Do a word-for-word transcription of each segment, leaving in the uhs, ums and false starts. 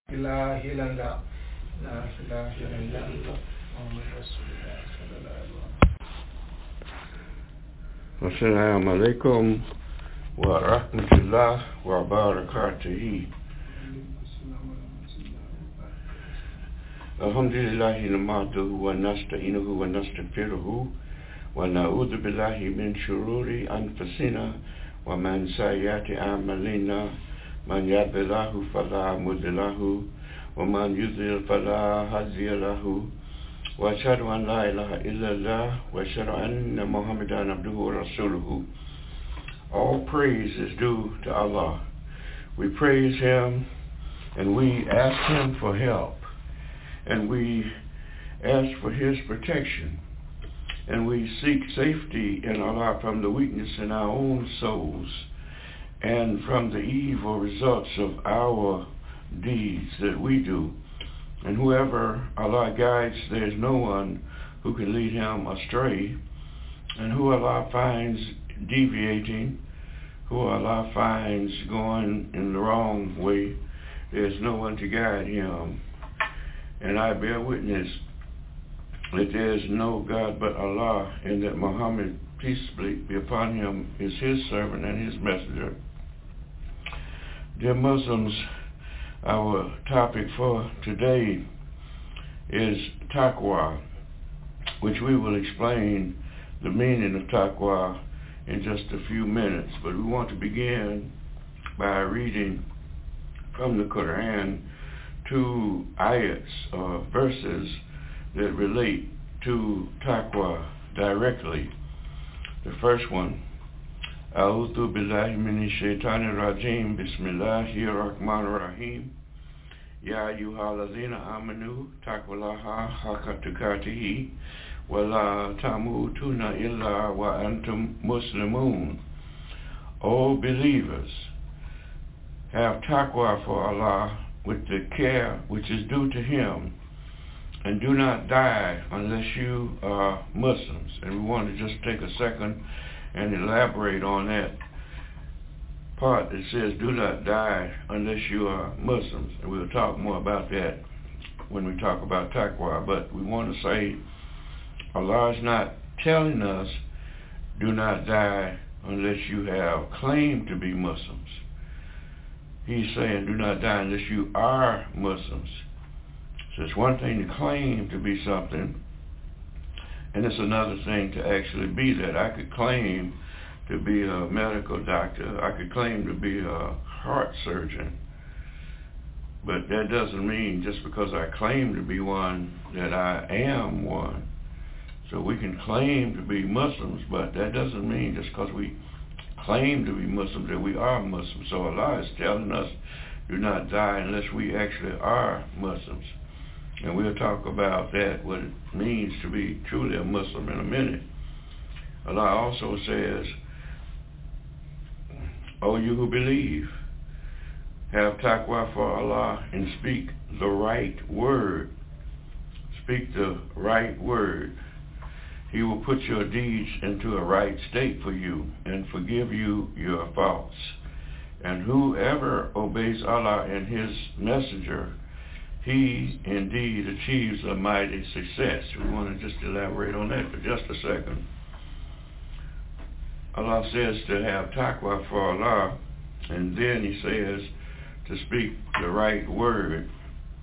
إله إلا الله لا إله إلا الله محمد رسول الله صلى الله عليه وسلم. Assalamu alaikum wa rahmatullah wa barakatuh. Alhamdulillahi namaduhu wa nasta'inuhu wa nastaghfiruhu wa na'udhu billahi min shururi anfusina wa man sayyiati a'malina. Man yahdihillahu fala mudilla lahu wa man yudlil fala hadiya lahu. Wa ashhadu an la ilaha illallah wa ashhadu anna Muhammadan abduhu wa rasuluhu. All praise is due to Allah. We praise Him and we ask Him for help, and we ask for His protection, and we seek safety in Allah from the weakness in our own souls and from the evil results of our deeds that we do. And whoever Allah guides, there is no one who can lead him astray. And who Allah finds deviating, who Allah finds going in the wrong way, there is no one to guide him. And I bear witness that there is no God but Allah, and that Muhammad, peace be upon him, is His servant and His messenger. Dear Muslims, our topic for today is taqwa, which we will explain the meaning of taqwa in just a few minutes. But we want to begin by reading from the Quran two ayats or verses that relate to taqwa directly. The first one, A'udhu billahi minash shaitanir rajim, bismillahir rahmanir rahim. Ya ayyuhalladhina amanu taqullaha haqqa tuqatihi wa la tamutunna illa wa antum muslimun. O believers, have taqwa for Allah with the care which is due to Him, and do not die unless you are Muslims. And we want to just take a second and elaborate on that part that says do not die unless you are Muslims. And we'll talk more about that when we talk about taqwa. But we want to say Allah is not telling us do not die unless you have claimed to be Muslims. He's saying do not die unless you are Muslims. So it's one thing to claim to be something, and it's another thing to actually be that. I could claim to be a medical doctor. I could claim to be a heart surgeon. But that doesn't mean just because I claim to be one that I am one. So we can claim to be Muslims, but that doesn't mean just because we claim to be Muslims that we are Muslims. So Allah is telling us do not die unless we actually are Muslims. And we'll talk about that, what it means to be truly a Muslim, in a minute. Allah also says, O you who believe, have taqwa for Allah and speak the right word. Speak the right word. He will put your deeds into a right state for you and forgive you your faults. And whoever obeys Allah and His messenger, he indeed achieves a mighty success. We want to just elaborate on that for just a second. Allah says to have taqwa for Allah, and then He says to speak the right word.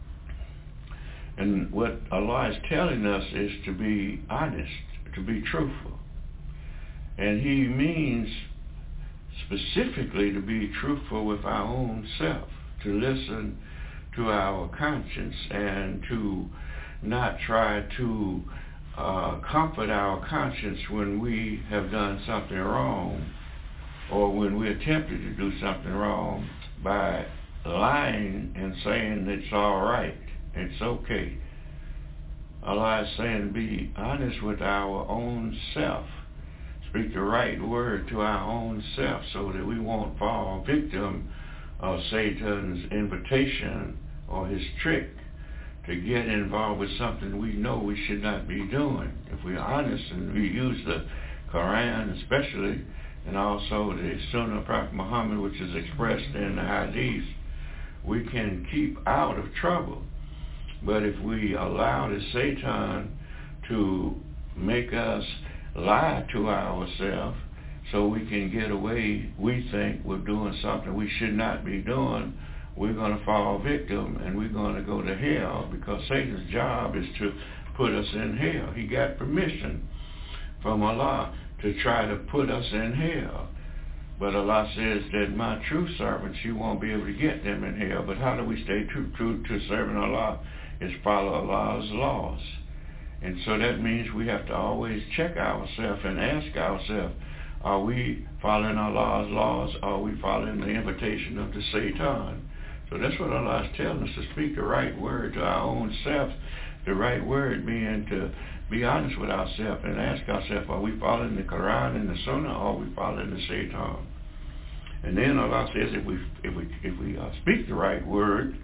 And what Allah is telling us is to be honest, to be truthful. And He means specifically to be truthful with our own self, to listen to our conscience, and to not try to uh, comfort our conscience when we have done something wrong, or when we're tempted to do something wrong, by lying and saying it's all right, it's okay. Allah is saying be honest with our own self. Speak the right word to our own self so that we won't fall victim of Satan's invitation or his trick to get involved with something we know we should not be doing. If we're honest and we use the Quran especially, and also the Sunnah of Prophet Muhammad, which is expressed in the Hadith, we can keep out of trouble. But if we allow the Satan to make us lie to ourselves so we can get away, we think we're doing something we should not be doing, we're going to fall victim and we're going to go to hell, because Satan's job is to put us in hell. He got permission from Allah to try to put us in hell. But Allah says that my true servants, you won't be able to get them in hell. But how do we stay true, true to serving Allah? Is follow Allah's laws. And so that means we have to always check ourselves and ask ourselves, are we following Allah's laws? Are we following the invitation of the Satan? So that's what Allah is telling us, to speak the right word to our own self. The right word being to be honest with ourselves and ask ourselves, are we following the Quran and the Sunnah, or are we following the Satan? And then Allah says, if we if we if we uh, speak the right word,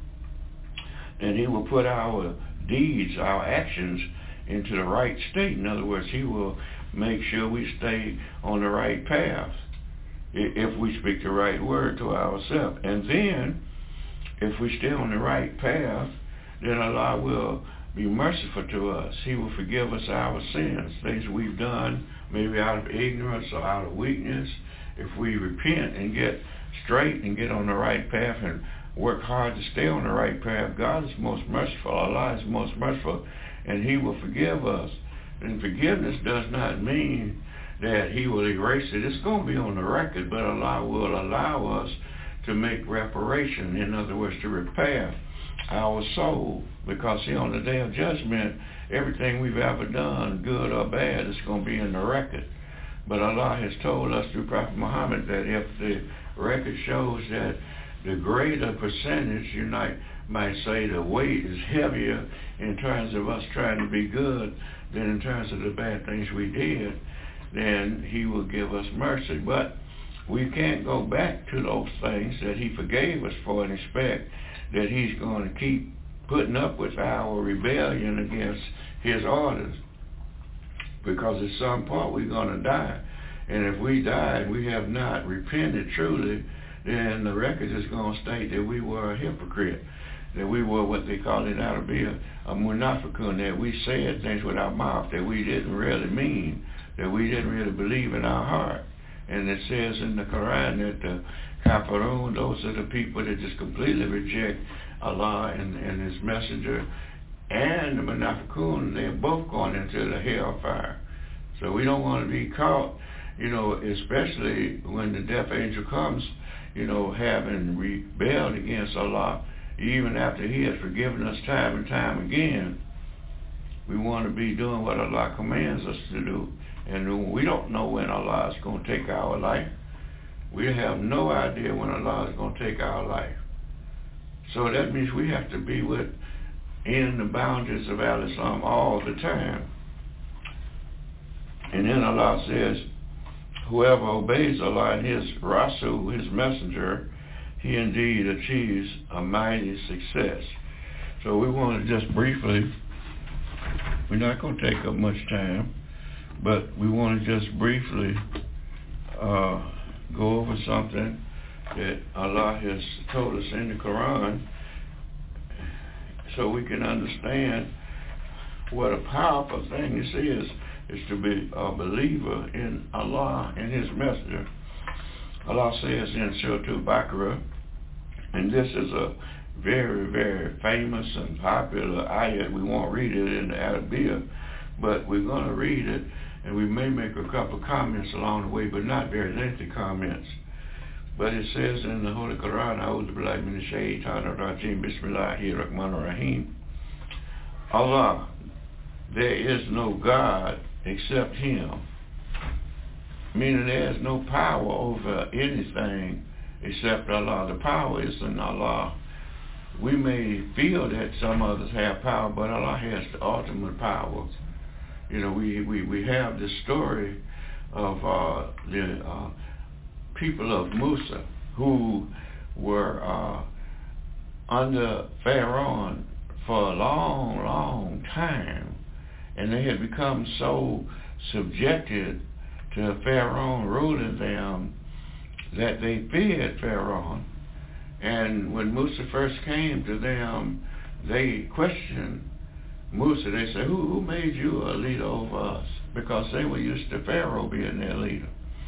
then He will put our deeds, our actions, into the right state. In other words, He will make sure we stay on the right path if we speak the right word to ourselves. And then, if we stay on the right path, then Allah will be merciful to us. He will forgive us our sins, things we've done, maybe out of ignorance or out of weakness. If we repent and get straight and get on the right path and work hard to stay on the right path, God is most merciful. Allah is most merciful, and He will forgive us. And forgiveness does not mean that He will erase it. It's going to be on the record, but Allah will allow us to make reparation. In other words, to repair our soul, because see, on the day of judgment, everything we've ever done, good or bad, is going to be in the record. But Allah has told us through Prophet Muhammad that if the record shows that the greater percentage, you might, might say the weight is heavier in terms of us trying to be good than in terms of the bad things we did, then He will give us mercy. But we can't go back to those things that He forgave us for and expect that He's going to keep putting up with our rebellion against His orders. Because at some point we're going to die. And if we die and we have not repented truly, then the record is going to state that we were a hypocrite, that we were what they call in Arabia a munafiqun, that we said things with our mouth that we didn't really mean, that we didn't really believe in our heart. And it says in the Quran that the kafirun, those are the people that just completely reject Allah and, and His messenger, and the munafiqun, they're both going into the hellfire. So we don't want to be caught, you know, especially when the death angel comes, you know, having rebelled against Allah, even after He has forgiven us time and time again. We want to be doing what Allah commands us to do. And we don't know when Allah is going to take our life. We have no idea when Allah is going to take our life. So that means we have to be within the boundaries of Al-Islam all the time. And then Allah says, whoever obeys Allah and His Rasul, His messenger, he indeed achieves a mighty success. So we want to just briefly, we're not going to take up much time, but we want to just briefly uh, go over something that Allah has told us in the Quran, so we can understand what a powerful thing this is, is to be a believer in Allah and His messenger. Allah says in Surah Al-Baqarah, and this is a very, very famous and popular ayat. We won't read it in the Arabic, but we're going to read it, and we may make a couple of comments along the way, but not very lengthy comments. But it says in the Holy Quran, A'udhu billahi minash shaitanir rajim, Bismillahir Rahmanir Rahim, Allah, there is no God except Him. Meaning there is no power over anything except Allah. The power is in Allah. We may feel that some others have power, but Allah has the ultimate power. You know, we, we, we have the story of uh, the uh, people of Musa who were uh, under Pharaoh for a long, long time. And they had become so subjected to Pharaoh ruling them that they feared Pharaoh. And when Musa first came to them, they questioned Musa. They said, who, who made you a leader over us? Because they were used to Pharaoh being their leader.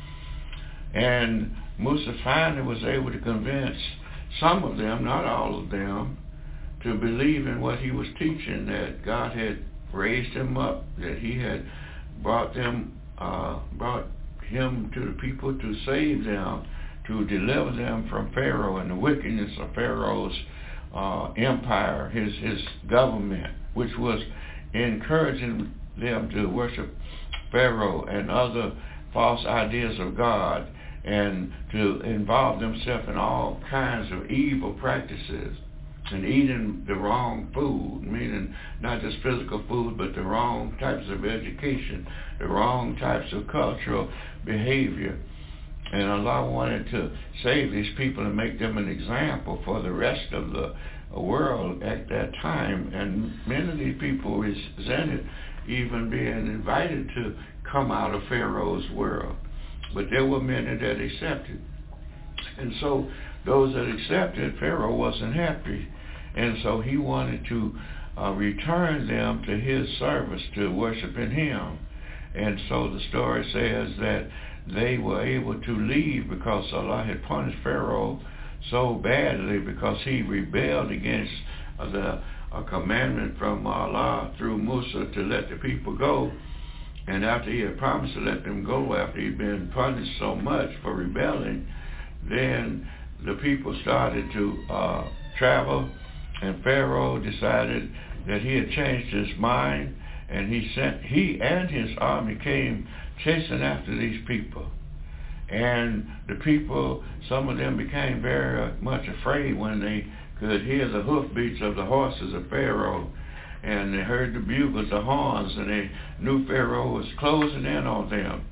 And Musa finally was able to convince some of them, not all of them, to believe in what he was teaching, that God had raised him up, that he had brought them, uh, brought him to the people to save them, to deliver them from Pharaoh and the wickedness of Pharaoh's uh, empire, his his government, which was encouraging them to worship Pharaoh and other false ideas of God, and to involve themselves in all kinds of evil practices, and eating the wrong food, meaning not just physical food, but the wrong types of education, the wrong types of cultural behavior. And Allah wanted to save these people and make them an example for the rest of the world at that time. And many of these people resented even being invited to come out of Pharaoh's world. But there were many that accepted. And so those that accepted, Pharaoh wasn't happy. And so he wanted to uh, return them to his service, to worshiping him. And so the story says that they were able to leave because Allah had punished Pharaoh so badly because he rebelled against uh, the uh, commandment from Allah through Musa to let the people go. And after he had promised to let them go, after he'd been punished so much for rebelling, then the people started to uh, travel, and Pharaoh decided that he had changed his mind, and he sent he and his army came chasing after these people. And the people, some of them became very much afraid when they could hear the hoofbeats of the horses of Pharaoh, and they heard the bugles, the horns, and they knew Pharaoh was closing in on them.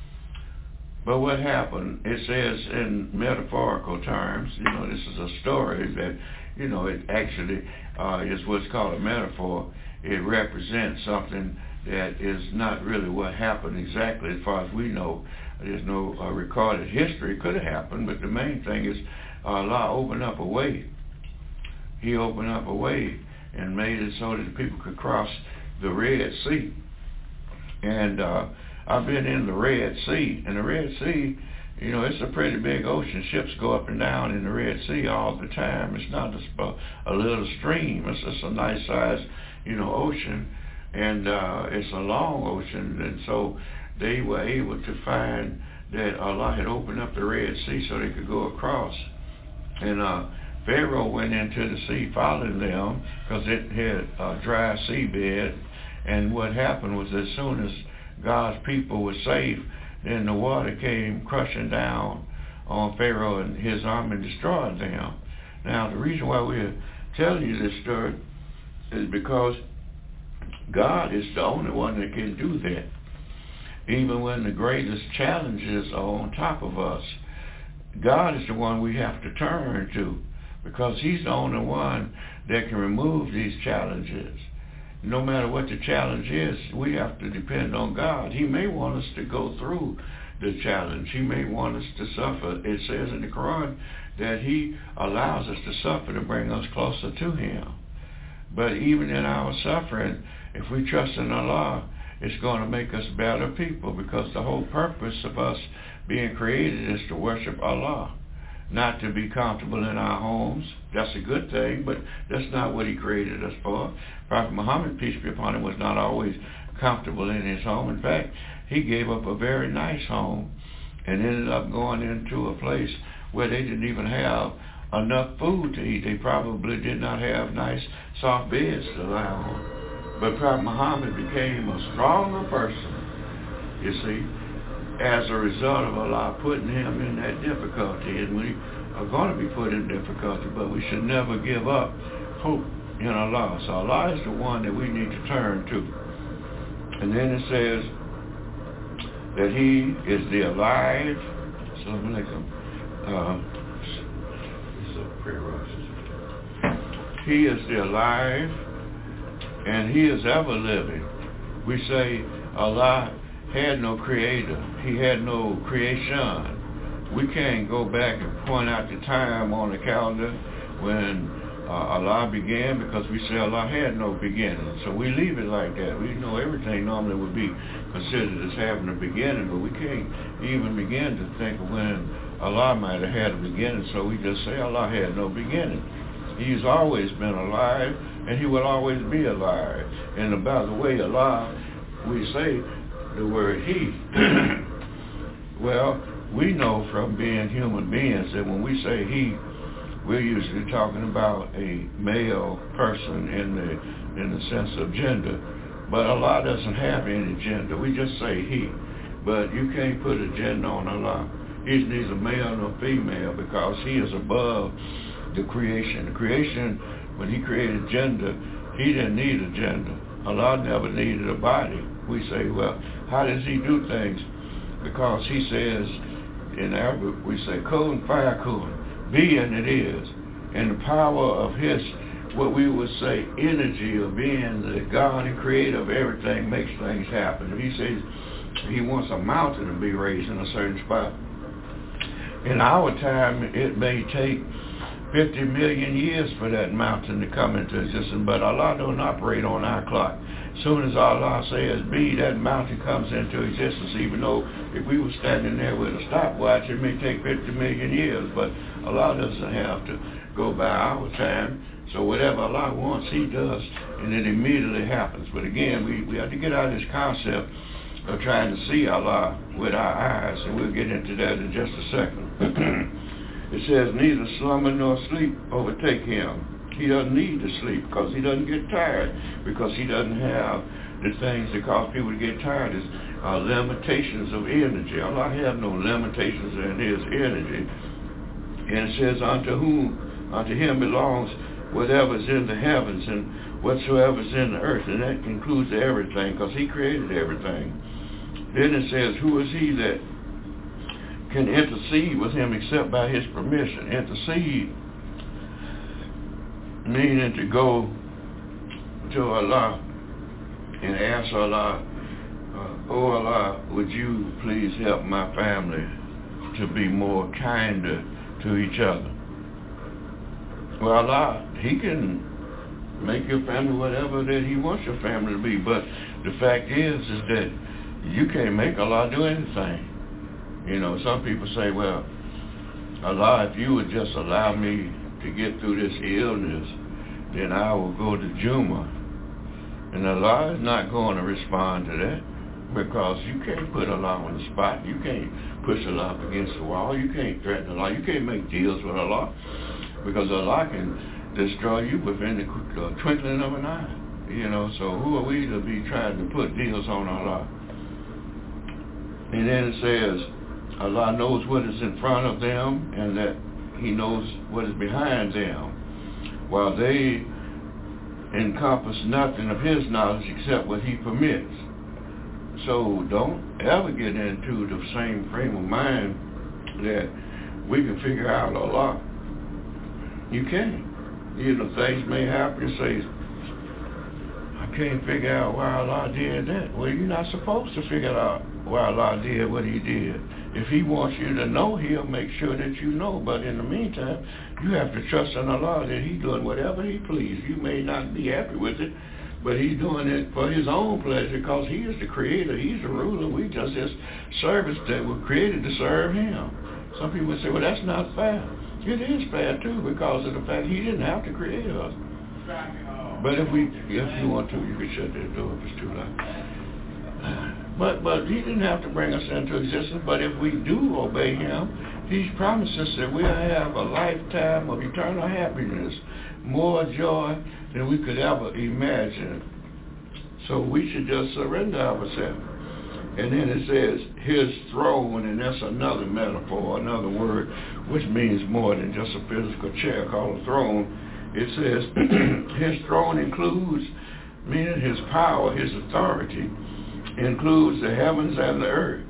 But what happened, it says in metaphorical terms, you know, this is a story that, you know, it actually uh, is what's called a metaphor. It represents something that is not really what happened exactly as far as we know. There's no uh, recorded history. It could have happened, but the main thing is uh, Allah opened up a way. He opened up a way and made it so that the people could cross the Red Sea. And uh, I've been in the Red Sea, and the Red Sea, you know, it's a pretty big ocean. Ships go up and down in the Red Sea all the time. It's not just a, a little stream. It's just a nice size, you know, ocean, and uh, it's a long ocean. And so they were able to find that Allah had opened up the Red Sea so they could go across. And uh, Pharaoh went into the sea following them because it had a dry seabed. And what happened was, as soon as God's people were safe, then the water came crushing down on Pharaoh and his army and destroyed them. Now, the reason why we're telling you this story is because God is the only one that can do that. Even when the greatest challenges are on top of us, God is the one we have to turn to, because he's the only one that can remove these challenges. No matter what the challenge is, we have to depend on God. He may want us to go through the challenge. He may want us to suffer. It says in the Quran that he allows us to suffer to bring us closer to him. But even in our suffering, if we trust in Allah, it's going to make us better people, because the whole purpose of us being created is to worship Allah, not to be comfortable in our homes. That's a good thing, but that's not what he created us for. Prophet Muhammad, peace be upon him, was not always comfortable in his home. In fact, he gave up a very nice home and ended up going into a place where they didn't even have enough food to eat. They probably did not have nice soft beds to lie on. But Prophet Muhammad became a stronger person, you see, as a result of Allah putting him in that difficulty. And we are going to be put in difficulty, but we should never give up hope in Allah. So Allah is the one that we need to turn to. And then it says that he is the alive. Assalamu alaikum. Uh, it's a prayer rush. He is the alive, and he is ever living. We say Allah had no creator. He had no creation we can't go back and point out the time on the calendar when uh, Allah began, because we say Allah had no beginning. So we leave it like that. We know everything normally would be considered as having a beginning, but we can't even begin to think of when Allah might have had a beginning, so we just say Allah had no beginning. He's always been alive, and he will always be alive. And by the way, Allah, we say the word he. Well, we know from being human beings that when we say he, we're usually talking about a male person in the in the sense of gender. But Allah doesn't have any gender. We just say he. But you can't put a gender on Allah. He's neither male nor female, because he is above the creation. The creation, when he created gender, he didn't need a gender. Allah never needed a body. We say, well, how does he do things? Because he says, in Arabic, we say, kun fayakun. Be, and it is. And the power of his, what we would say, energy of being the God and creator of everything, makes things happen. If he says he wants a mountain to be raised in a certain spot, in our time, it may take fifty million years for that mountain to come into existence, but Allah don't operate on our clock. As soon as Allah says be, that mountain comes into existence, even though if we were standing there with a stopwatch, it may take fifty million years, but Allah doesn't have to go by our time. So whatever Allah wants, he does, and it immediately happens. But again, we, we have to get out of this concept of trying to see Allah with our eyes, and we'll get into that in just a second. It says, neither slumber nor sleep overtake him. He doesn't need to sleep because he doesn't get tired, because he doesn't have the things that cause people to get tired, is uh, limitations of energy. Allah has no limitations in his energy. And it says, unto whom, unto him belongs whatever is in the heavens and whatsoever is in the earth, and that includes everything, because he created everything. Then it says, who is he that can intercede with him except by his permission? Intercede meaning to go to Allah and ask Allah, uh, oh Allah, would you please help my family to be more kinder to each other? Well, Allah, he can make your family whatever that he wants your family to be, but the fact is is that you can't make Allah do anything. You know, some people say, well, Allah, if you would just allow me to get through this illness, then I will go to Juma. And Allah is not going to respond to that, because you can't put Allah on the spot. You can't push Allah up against the wall. You can't threaten Allah. You can't make deals with Allah, because Allah can destroy you within the uh, twinkling of an eye. You know, so who are we to be trying to put deals on Allah? And then it says, Allah knows what is in front of them, and that he knows what is behind them, while they encompass nothing of his knowledge except what he permits. So don't ever get into the same frame of mind that we can figure out Allah. You can't. You know, things may happen. You say, I can't figure out why Allah did that. Well, you're not supposed to figure out why Allah did what he did. If he wants you to know, he'll make sure that you know. But in the meantime, you have to trust in Allah that he's doing whatever he pleases. You may not be happy with it, but he's doing it for his own pleasure, because he is the creator. He's the ruler. We just his servants that were created to serve him. Some people say, well, that's not fair. It is fair, too, because of the fact he didn't have to create us. But if we, if you want to, you can shut that door if it's too loud. But but he didn't have to bring us into existence. But if we do obey him, he's promised us that we'll have a lifetime of eternal happiness, more joy than we could ever imagine. So we should just surrender ourselves. And then it says his throne, and that's another metaphor, another word, which means more than just a physical chair called a throne. It says his throne includes, meaning his power, his authority, includes the heavens and the earth.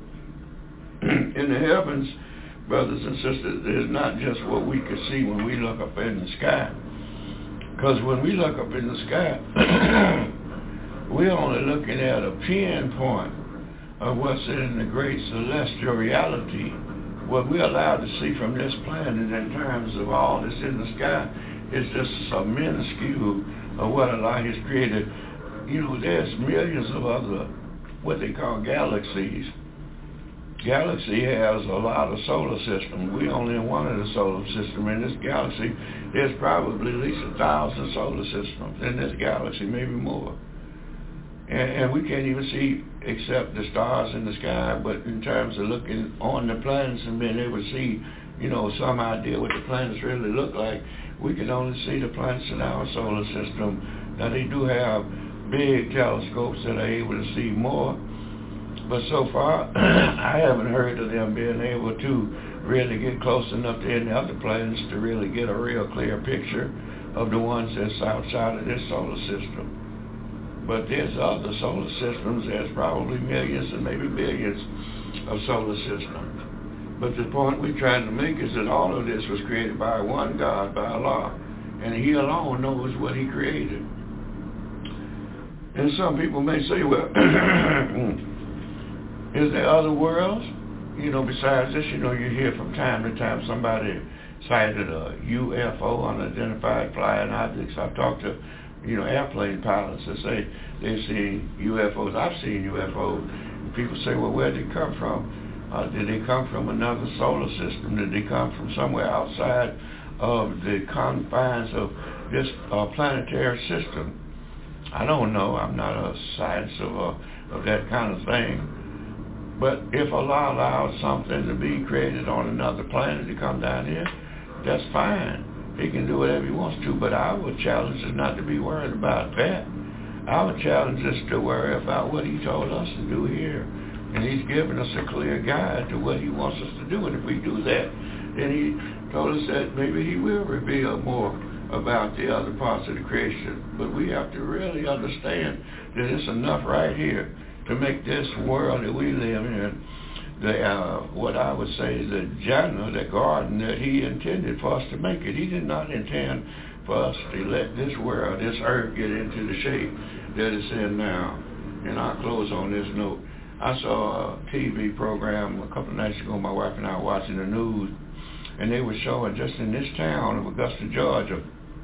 In the heavens, brothers and sisters, is not just what we can see when we look up in the sky. Because when we look up in the sky, we're only looking at a pinpoint of what's in the great celestial reality what we're allowed to see from this planet in terms of all that's in the sky is just a minuscule of what Allah has created. You know, there's millions of other, what they call galaxies. Galaxy has a lot of solar systems. We only in one of the solar systems. In this galaxy, there's probably at least a thousand solar systems in this galaxy, maybe more. And, and we can't even see except the stars in the sky, but in terms of looking on the planets and being able to see, you know, some idea what the planets really look like, we can only see the planets in our solar system. Now, they do have big telescopes that are able to see more, but so far, I haven't heard of them being able to really get close enough to any other planets to really get a real clear picture of the ones that's outside of this solar system. But there's other solar systems. There's probably millions and maybe billions of solar systems. But the point we're trying to make is that all of this was created by one God, by Allah, and He alone knows what He created. And some people may say, well, is there other worlds? You know, besides this, you know, you hear from time to time somebody cited a U F O, unidentified flying objects. I've talked to, you know, airplane pilots that say they've seen U F Os. I've seen U F Os. And people say, well, where did they come from? Uh, did they come from another solar system? Did they come from somewhere outside of the confines of this uh, planetary system? I don't know. I'm not a science of, uh, of that kind of thing. But if Allah allows something to be created on another planet to come down here, that's fine. He can do whatever He wants to, but our challenge is not to be worried about that. Our challenge is to worry about what He told us to do here. And He's given us a clear guide to what He wants us to do. And if we do that, then He told us that maybe He will reveal more about the other parts of the creation. But we have to really understand that it's enough right here to make this world that we live in, the uh, what I would say the Jannah, the garden that He intended for us to make it. He did not intend for us to let this world, this earth, get into the shape that it's in now. And I'll close on this note. I saw a T V program a couple of nights ago. My wife and I were watching the news, and they were showing just in this town of Augusta, Georgia,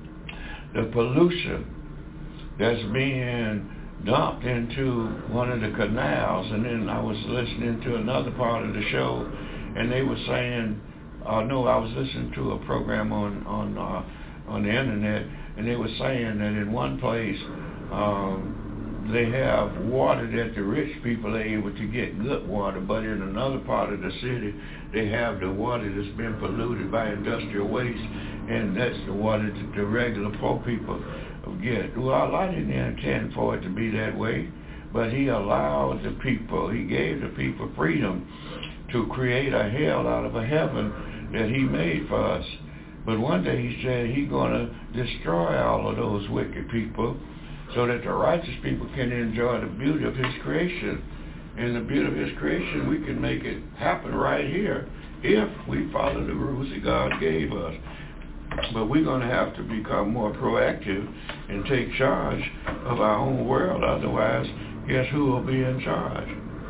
the pollution that's being dumped into one of the canals. And then I was listening to another part of the show, and they were saying, uh, no, I was listening to a program on on uh, on the internet, and they were saying that in one place um, they have water that the rich people are able to get good water, but in another part of the city they have the water that's been polluted by industrial waste, and that's the water that the regular poor people get. Well, Allah didn't intend for it to be that way, but He allowed the people, He gave the people freedom to create a hell out of a heaven that He made for us. But one day He said He's going to destroy all of those wicked people so that the righteous people can enjoy the beauty of His creation. And the beauty of His creation, we can make it happen right here if we follow the rules that God gave us. But we're going to have to become more proactive and take charge of our own world. Otherwise, guess who will be in charge?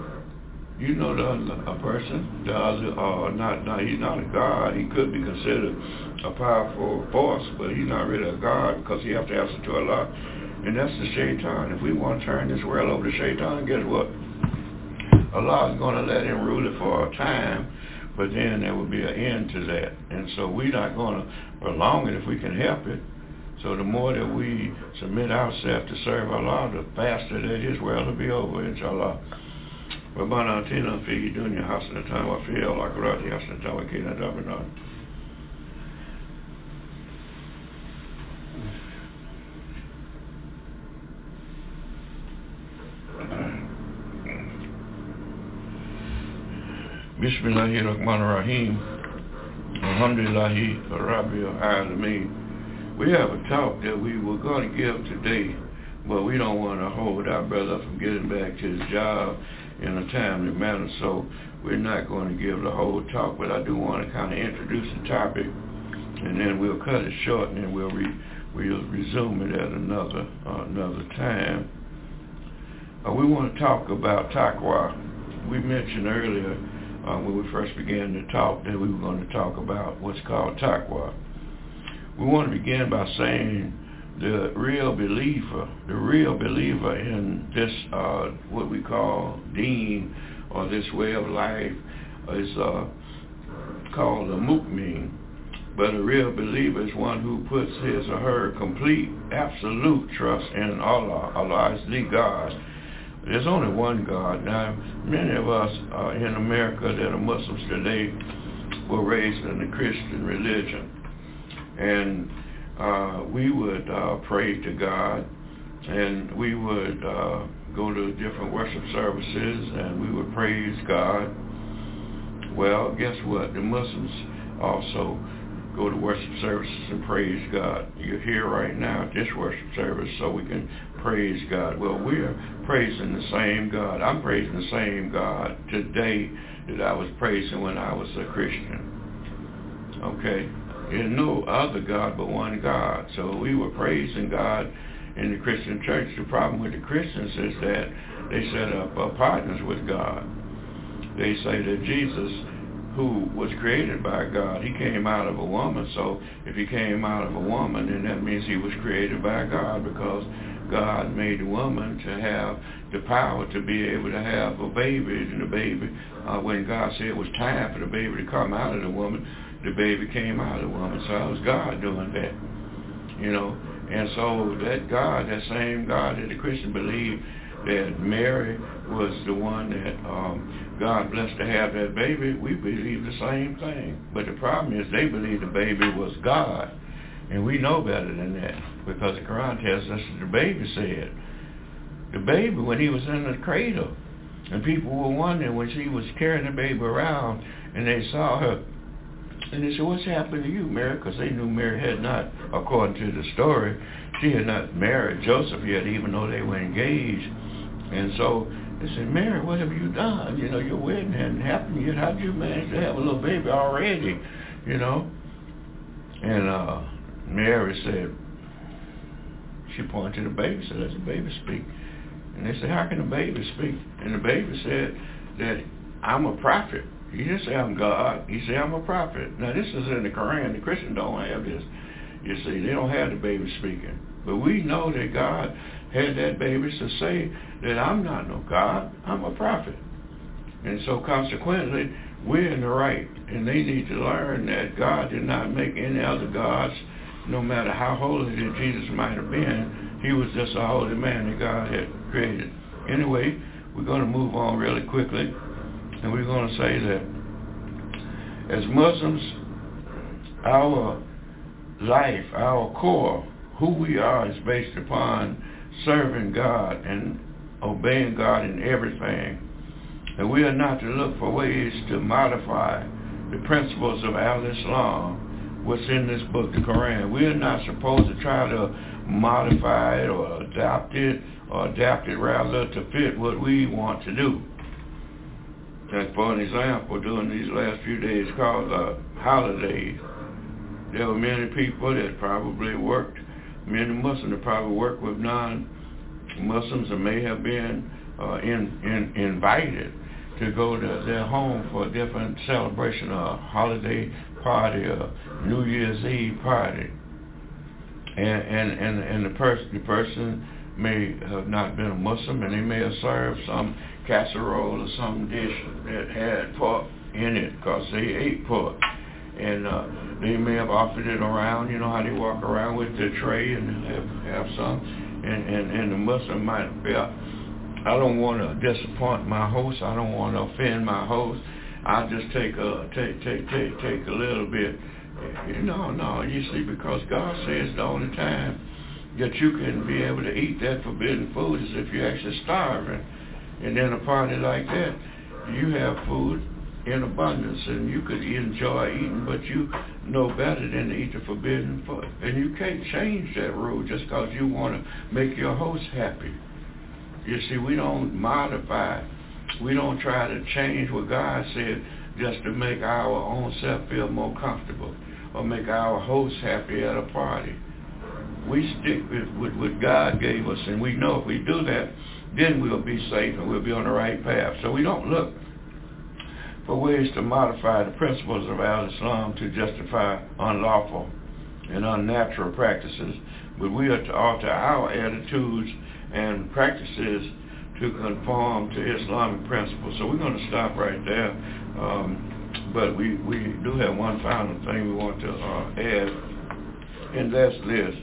You know, the a person, the other, uh, not, not, he's not a God. He could be considered a powerful force, but he's not really a God because he has to answer to Allah. And that's the Shaitan. If we want to turn this world over to Shaitan, guess what? Allah is going to let him rule it for a time, but then there will be an end to that. And so we're not going to prolong it if we can help it. So the more that we submit ourselves to serve Allah, the faster that His world will be over, inshallah. ربنا آتنا في الدنيا حسنة وفي الآخرة حسنة وقنا عذاب النار. Bismillahirrahmanirrahim. Alhamdulillahi Rabbil Alameen. We have a talk that we were going to give today, but we don't want to hold our brother from getting back to his job in a timely manner, so we're not going to give the whole talk, but I do want to kind of introduce the topic, and then we'll cut it short, and then we'll, re- we'll resume it at another uh, another time. Uh, we want to talk about taqwa. We mentioned earlier uh, when we first began to talk that we were going to talk about what's called taqwa. We want to begin by saying the real believer, the real believer in this, uh, what we call deen, or this way of life, is uh, called a mu'min. But a real believer is one who puts his or her complete, absolute trust in Allah. Allah is the God. There's only one God. Now, many of us uh, in America that are Muslims today were raised in the Christian religion. And uh, we would uh, pray to God, and we would uh, go to different worship services, and we would praise God. Well, guess what? The Muslims also go to worship services and praise God. You're here right now at this worship service so we can praise God. Well, we're praising the same God. I'm praising the same God today that I was praising when I was a Christian. Okay? There's no other God but one God. So we were praising God in the Christian church. The problem with the Christians is that they set up uh, partners with God. They say that Jesus, who was created by God, he came out of a woman. So if he came out of a woman, then that means he was created by God, because God made the woman to have the power to be able to have a baby. And the baby, uh, when God said it was time for the baby to come out of the woman, the baby came out of the woman. So it was God doing that, you know. And so that God, that same God that the Christian believed that Mary was the one that um, God blessed to have that baby, we believe the same thing. But the problem is they believe the baby was God. And we know better than that, because the Quran tells us that the baby said. The baby, when he was in the cradle, and people were wondering when she was carrying the baby around, and they saw her, and they said, what's happened to you, Mary? Because they knew Mary had not, according to the story, she had not married Joseph yet, even though they were engaged. And so they said, Mary, what have you done? You know, your wedding hadn't happened yet. How did you manage to have a little baby already? You know? And uh, Mary said, she pointed to the baby, said, let the baby speak. And they said, how can the baby speak? And the baby said that I'm a prophet. He didn't say I'm God. He said I'm a prophet. Now this is in the Quran. The Christians don't have this. You see, they don't have the baby speaking. But we know that God had that baby to say that I'm not no God. I'm a prophet. And so consequently, we're in the right. And they need to learn that God did not make any other gods, no matter how holy that Jesus might have been. He was just a holy man that God had created. Anyway, we're going to move on really quickly. And we're going to say that as Muslims, our life, our core, who we are is based upon serving God and obeying God in everything. And we are not to look for ways to modify the principles of Al-Islam, what's in this book, the Quran. We are not supposed to try to modify it or adapt it, or adapt it rather to fit what we want to do. Like for an example, during these last few days called uh, holidays, there were many people that probably worked, many Muslims that probably worked with non-Muslims and may have been uh, in, in, invited to go to their home for a different celebration, a holiday party, a New Year's Eve party. And and, and, and the, pers- the person may have not been a Muslim, and they may have served some casserole or some dish that had pork in it because they ate pork. And uh, they may have offered it around, you know how they walk around with the tray and have, have some. And, and, and the Muslim might feel, I don't want to disappoint my host. I don't want to offend my host. I'll just take a, take, take, take, take a little bit. No, no, you see, because God says the only time that you can be able to eat that forbidden food is if you're actually starving. And in a party like that, you have food in abundance, and you could enjoy eating, but you know better than to eat the forbidden food. And you can't change that rule just because you want to make your host happy. You see, we don't modify, we don't try to change what God said just to make our own self feel more comfortable or make our host happy at a party. We stick with, with what God gave us, and we know if we do that, then we'll be safe and we'll be on the right path. So we don't look for ways to modify the principles of al-Islam to justify unlawful and unnatural practices, but we are to alter our attitudes and practices to conform to Islamic principles. So we're going to stop right there. Um, but we, we do have one final thing we want to uh, add, and that's this.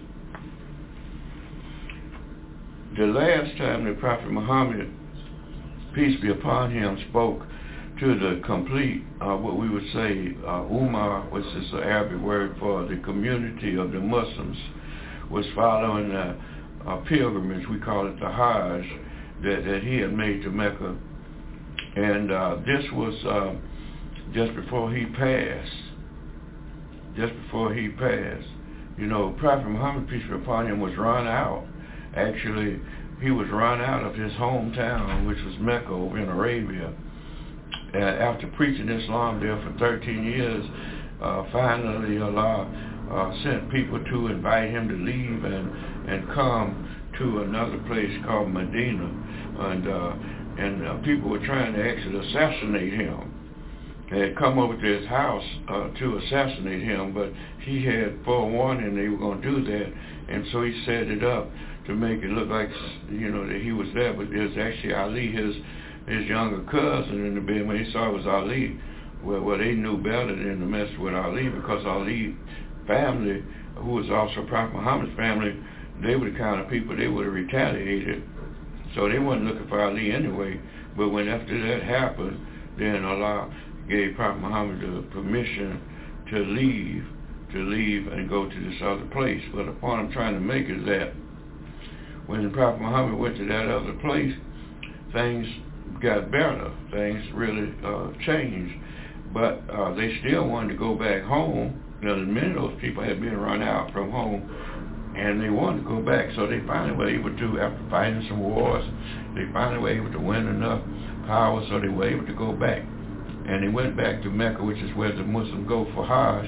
The last time that Prophet Muhammad, peace be upon him, spoke to the complete, uh, what we would say, uh, Ummah, which is the Arabic word for the community of the Muslims, was following a, a pilgrimage, we call it the Hajj, that, that he had made to Mecca. And uh, this was uh, just before he passed. Just before he passed. You know, Prophet Muhammad, peace be upon him, was run out. Actually, he was run out of his hometown, which was Mecca over in Arabia. Uh, after preaching Islam there for thirteen years, uh, finally Allah uh, sent people to invite him to leave and, and come to another place called Medina. And, uh, and uh, people were trying to actually assassinate him. They had come over to his house uh, to assassinate him, but he had forewarning they were going to do that, and so he set it up to make it look like, you know, that he was there, but it was actually Ali, his his younger cousin, in the bed. When he saw it was Ali, well, well, they knew better than to mess with Ali, because Ali family, who was also Prophet Muhammad's family, they were the kind of people, they would have retaliated. So they wasn't looking for Ali anyway. But when after that happened, then Allah gave Prophet Muhammad the permission to leave, to leave and go to this other place. But the point I'm trying to make is that when Prophet Muhammad went to that other place, things got better. Things really uh, changed. But uh, they still wanted to go back home. Now, many of those people had been run out from home, and they wanted to go back. So they finally were able to, after fighting some wars, they finally were able to win enough power so they were able to go back. And they went back to Mecca, which is where the Muslims go for Hajj.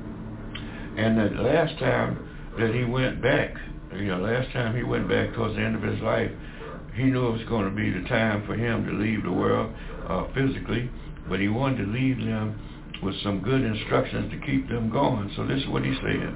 And the last time that he went back, you know, last time he went back towards the end of his life, he knew it was going to be the time for him to leave the world uh, physically, but he wanted to leave them with some good instructions to keep them going. So this is what he said.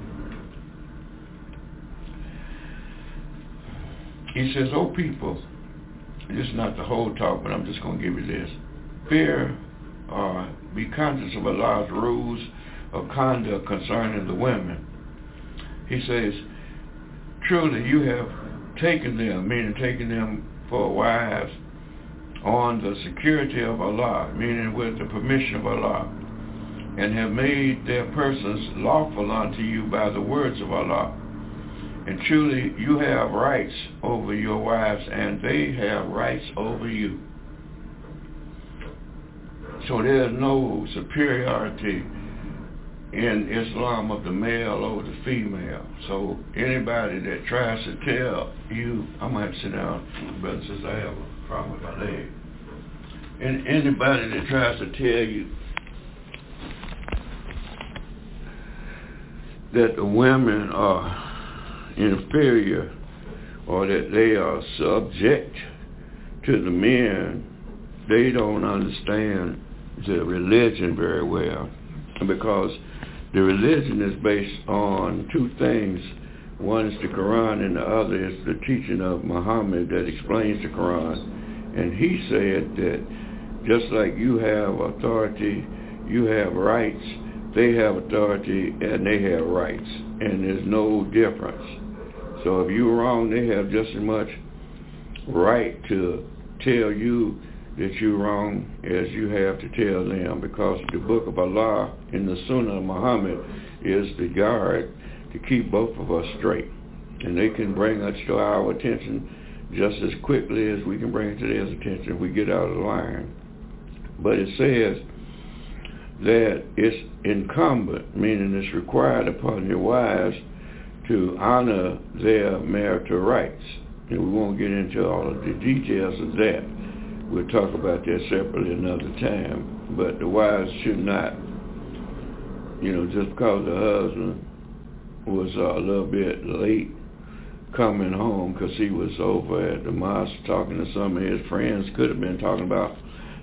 He says, "Oh people," this is not the whole talk, but I'm just going to give you this. Fear, uh, be conscious of Allah's rules of conduct concerning the women. He says, truly you have taken them, meaning taken them for wives, on the security of Allah, meaning with the permission of Allah, and have made their persons lawful unto you by the words of Allah. And truly you have rights over your wives, and they have rights over you. So there's no superiority in Islam of the male over the female. So anybody that tries to tell you, I'm going to have to sit down, brother, since I have a problem with my leg. And anybody that tries to tell you that the women are inferior or that they are subject to the men, they don't understand the religion very well, because the religion is based on two things. One is the Quran, and the other is the teaching of Muhammad that explains the Quran. And he said that just like you have authority, you have rights, they have authority and they have rights, and there's no difference. So if you're wrong, they have just as much right to tell you that you're wrong as you have to tell them, because the book of Allah and the Sunnah of Muhammad is the guard to keep both of us straight. And they can bring us to our attention just as quickly as we can bring it to theirs attention if we get out of line. But it says that it's incumbent, meaning it's required upon your wives to honor their marital rights. And we won't get into all of the details of that. We'll talk about that separately another time. But the wives should not, you know, just because the husband was uh, a little bit late coming home because he was over at the mosque talking to some of his friends, could have been talking about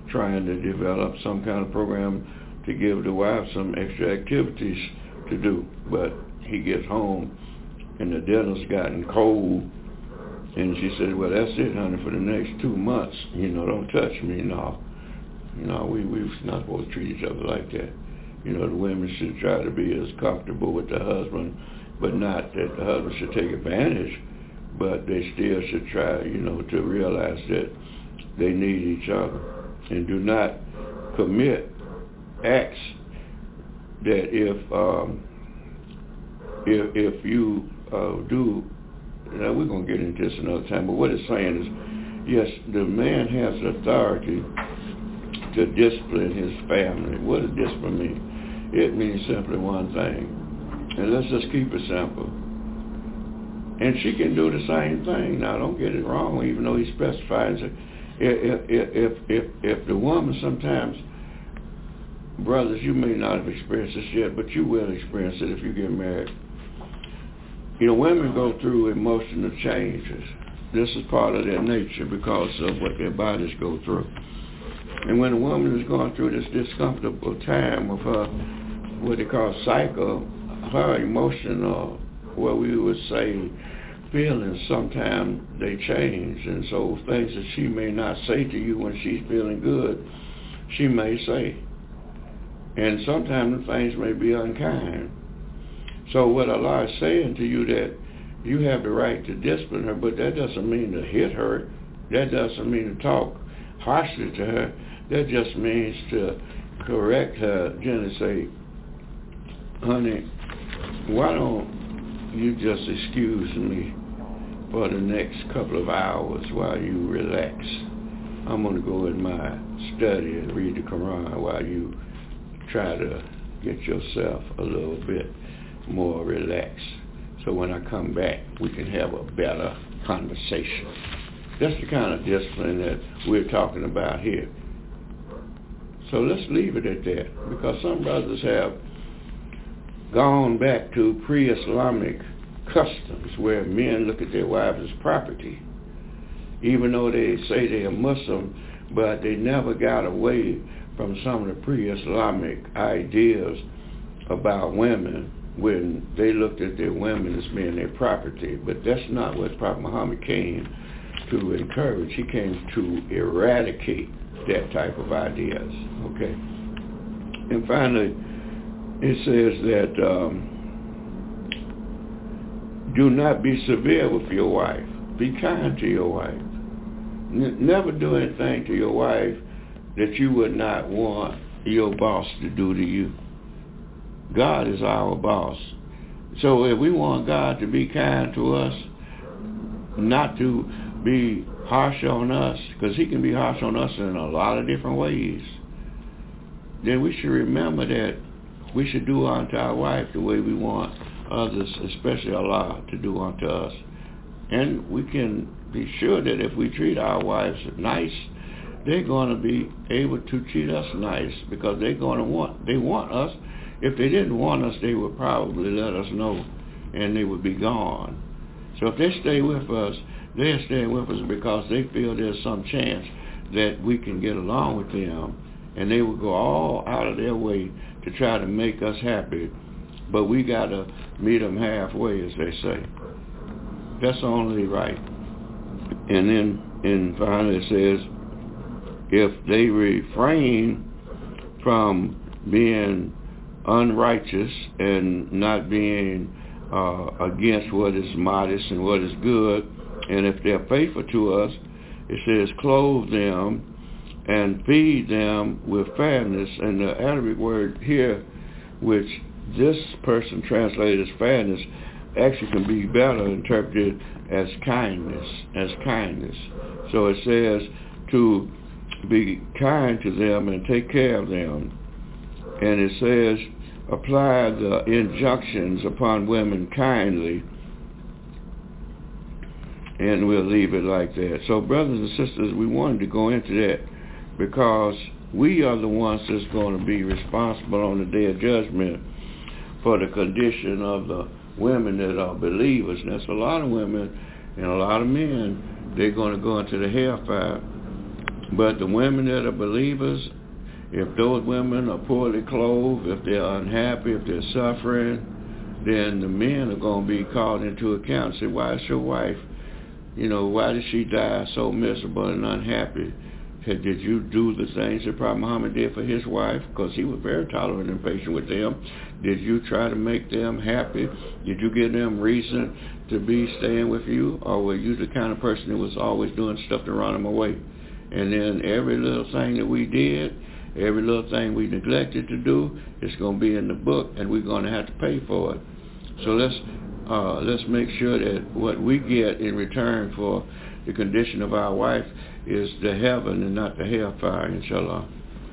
trying to develop some kind of program to give the wife some extra activities to do. But he gets home and the dinner's gotten cold, and she said, well, that's it, honey, for the next two months. You know, don't touch me. No, you know, we, we're not supposed to treat each other like that. You know, the women should try to be as comfortable with the husband, but not that the husband should take advantage, but they still should try, you know, to realize that they need each other, and do not commit acts that if um, if, if you uh, do, now we're going to get into this another time, but what it's saying is, yes, the man has authority to discipline his family. What does discipline mean? It means simply one thing, and let's just keep it simple. And she can do the same thing. Now, don't get it wrong, even though he specifies it. If, if, if, if the woman sometimes, brothers, you may not have experienced this yet, but you will experience it if you get married. You know, women go through emotional changes. This is part of their nature because of what their bodies go through. And when a woman is going through this discomfortable time of her, what they call cycle, her emotional, what we would say, feelings, sometimes they change. And so things that she may not say to you when she's feeling good, she may say. And sometimes the things may be unkind. So what Allah is saying to you, that you have the right to discipline her, but that doesn't mean to hit her. That doesn't mean to talk harshly to her. That just means to correct her, gently say, honey, why don't you just excuse me for the next couple of hours while you relax? I'm going to go in my study and read the Quran while you try to get yourself a little bit more relaxed. So when I come back, we can have a better conversation. That's the kind of discipline that we're talking about here. So let's leave it at that, because some brothers have gone back to pre-Islamic customs where men look at their wives as property, even though they say they're Muslim, but they never got away from some of the pre-Islamic ideas about women when they looked at their women as being their property. But that's not what Prophet Muhammad came to encourage. He came to eradicate that type of ideas, okay? And finally, it says that um, do not be severe with your wife. Be kind to your wife. N- never do anything to your wife that you would not want your boss to do to you. God is our boss. So if we want God to be kind to us, not to be harsh on us, because he can be harsh on us in a lot of different ways, then we should remember that we should do unto our wife the way we want others, especially Allah, to do unto us. And we can be sure that if we treat our wives nice, they're going to be able to treat us nice, because they're going to want, they want us. If they didn't want us, they would probably let us know, and they would be gone. So if they stay with us, they're staying with us because they feel there's some chance that we can get along with them, and they will go all out of their way to try to make us happy. But we got to meet them halfway, as they say. That's only right. And then, and finally it says, if they refrain from being unrighteous and not being uh, against what is modest and what is good, and if they're faithful to us, it says clothe them and feed them with fairness. And the Arabic word here, which this person translated as fairness, actually can be better interpreted as kindness, as kindness. So it says to be kind to them and take care of them. And it says apply the injunctions upon women kindly, and we'll leave it like that. So brothers and sisters, we wanted to go into that because we are the ones that's going to be responsible on the day of judgment for the condition of the women that are believers. And that's a lot of women and a lot of men. They're going to go into the hellfire. But the women that are believers, if those women are poorly clothed, if they're unhappy, if they're suffering, then the men are going to be called into account and say, why is your wife, you know, why did she die so miserable and unhappy? Did you do the things that Prophet Muhammad did for his wife? Because he was very tolerant and patient with them. Did you try to make them happy? Did you give them reason to be staying with you? Or were you the kind of person that was always doing stuff to run them away? And then every little thing that we did, every little thing we neglected to do, it's going to be in the book, and we're going to have to pay for it. So let's uh, let's make sure that what we get in return for the condition of our wife is the heaven and not the hellfire, inshallah.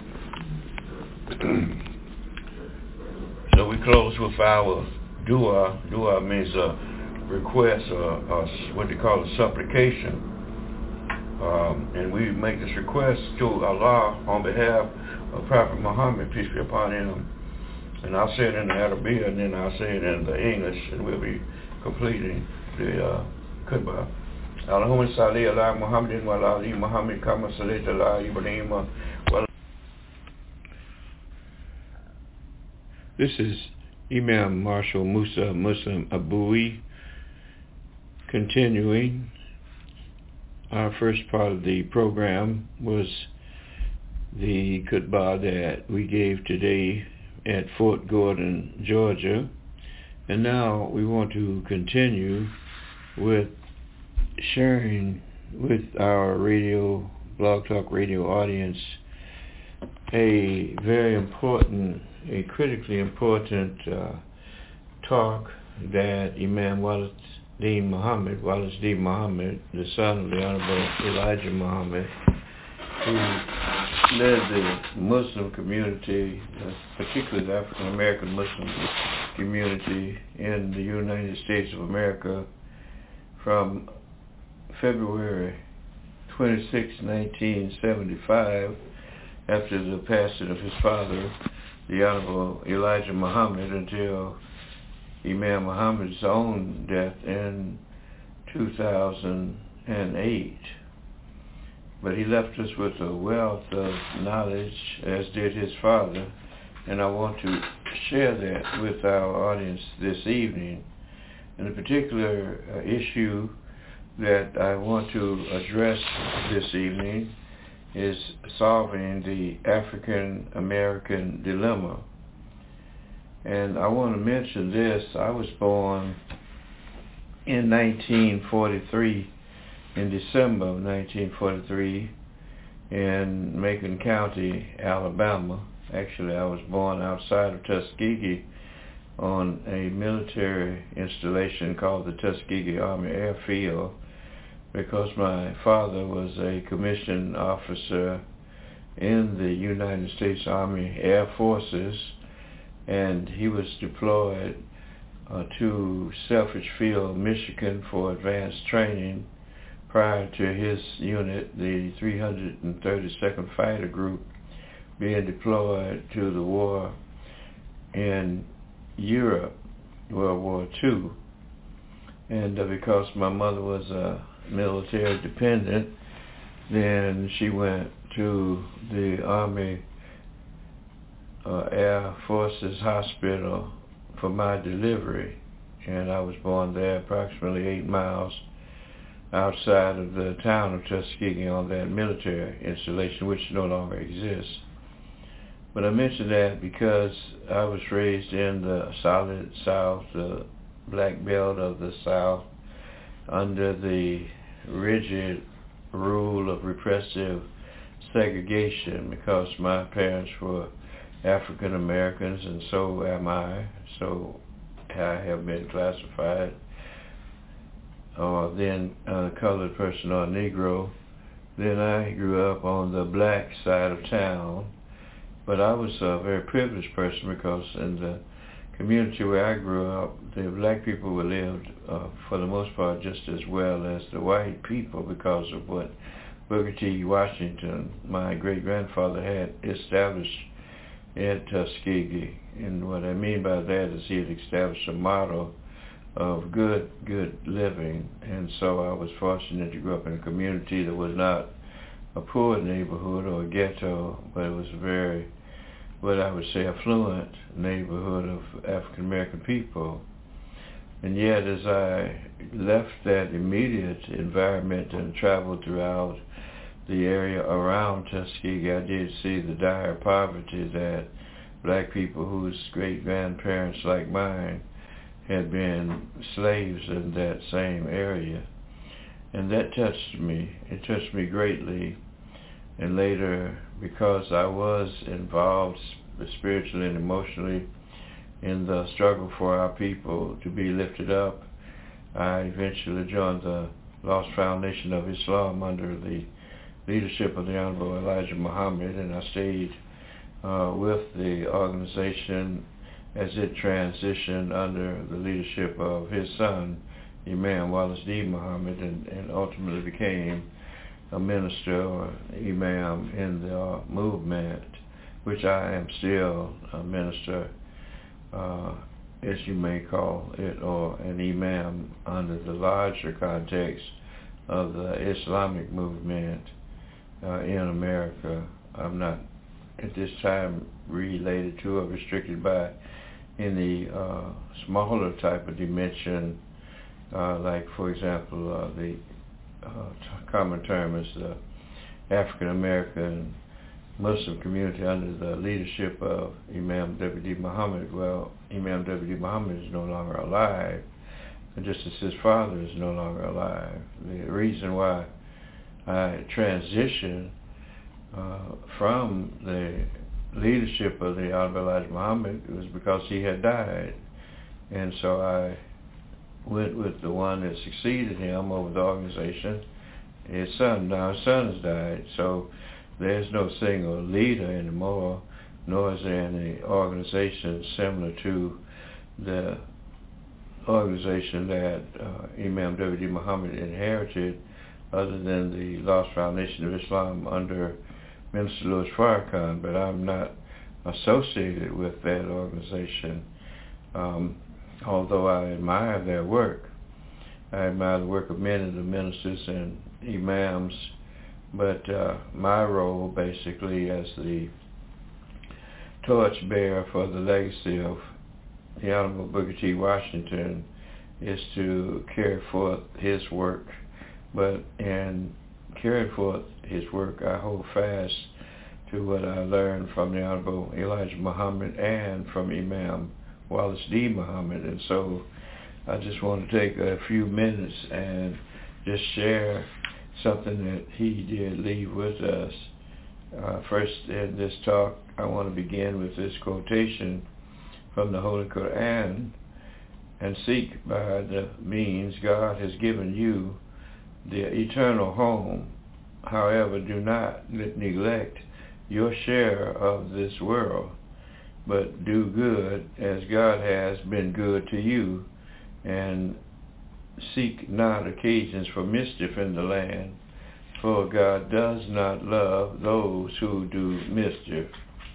So we close with our dua. Dua means a request, or, or what they call a supplication. Um, and we make this request to Allah on behalf of Prophet Muhammad, peace be upon him. And I'll say it in the Arabic, and then I'll say it in the English, and we'll be completing the uh, khutbah. Allahumma salli ala Muhammadin wa ala ali Muhammad kama sallaita ala Ibrahim wa. This is Imam Marshal Musa Muslim Aboui continuing. Our first part of the program was the khutbah that we gave today at Fort Gordon, Georgia. And now we want to continue with sharing with our radio, Blog Talk Radio audience, a very important, a critically important uh, talk that Imam Wallace Dean Muhammad, Wallace D. Muhammad, the son of the Honorable Elijah Muhammad, who led the Muslim community, particularly the African American Muslim community in the United States of America from February twenty-sixth, nineteen seventy-five, after the passing of his father, the Honorable Elijah Muhammad, until Imam Muhammad's own death in two thousand eight. But he left us with a wealth of knowledge, as did his father, and I want to share that with our audience this evening. And a particular uh, issue that I want to address this evening is solving the African American dilemma. And I want to mention this. I was born in nineteen forty-three, in December of nineteen forty-three, in Macon County, Alabama. Actually, I was born outside of Tuskegee on a military installation called the Tuskegee Army Airfield, because my father was a commissioned officer in the United States Army Air Forces, and he was deployed uh, to Selfridge Field, Michigan for advanced training prior to his unit, the three hundred thirty-second Fighter Group, being deployed to the war in Europe, World War Two. And uh, because my mother was a military dependent, then she went to the Army uh, Air Forces Hospital for my delivery, and I was born there approximately eight miles outside of the town of Tuskegee on that military installation, which no longer exists. But I mention that because I was raised in the solid South, the black belt of the South, under the rigid rule of repressive segregation, because my parents were African Americans, and so am I, so I have been classified, or then a colored person or a Negro. Then I grew up on the black side of town, but I was a very privileged person, because in the community where I grew up, the black people were lived uh, for the most part just as well as the white people, because of what Booker T. Washington, my great-grandfather, had established at Tuskegee. And what I mean by that is he had established a model of good, good living. And so I was fortunate to grow up in a community that was not a poor neighborhood or a ghetto, but it was a very, what I would say, affluent neighborhood of African American people. And yet, as I left that immediate environment and traveled throughout the area around Tuskegee, I did see the dire poverty that black people whose great-grandparents like mine had been slaves in that same area. And that touched me. It touched me greatly. And later, because I was involved spiritually and emotionally in the struggle for our people to be lifted up, I eventually joined the Lost Foundation of Islam under the leadership of the Honorable Elijah Muhammad, and I stayed uh, with the organization as it transitioned under the leadership of his son, Imam Wallace D. Muhammad, and, and ultimately became a minister or imam in the uh, movement, which I am still a minister, uh, as you may call it, or an imam under the larger context of the Islamic movement uh, in America. I'm not at this time related to or restricted by any uh, smaller type of dimension, uh, like, for example, uh, the uh, t- common term is the African American Muslim community under the leadership of Imam W D Muhammad. Well, Imam W D Muhammad is no longer alive, just as his father is no longer alive. The reason why I transitioned uh, from the leadership of the Honorable Elijah Muhammad was because he had died, and so I went with the one that succeeded him over the organization, his son. Now his son has died, so there's no single leader anymore, nor is there any organization similar to the organization that uh, Imam W D Muhammad inherited, other than the Lost Foundation of Islam under Minister Louis Farrakhan. But I'm not associated with that organization, um, although I admire their work. I admire the work of many of the ministers and imams, but uh, my role basically as the torchbearer for the legacy of the Honorable Booker T. Washington is to carry forth his work. But in carrying forth his work, I hold fast to what I learned from the Honorable Elijah Muhammad and from Imam Wallace D. Muhammad. And so I just want to take a few minutes and just share something that he did leave with us. Uh, first, in this talk, I want to begin with this quotation from the Holy Quran: "And seek by the means God has given you the eternal home. However, do not neglect your share of this world, but do good as God has been good to you, and seek not occasions for mischief in the land, for God does not love those who do mischief."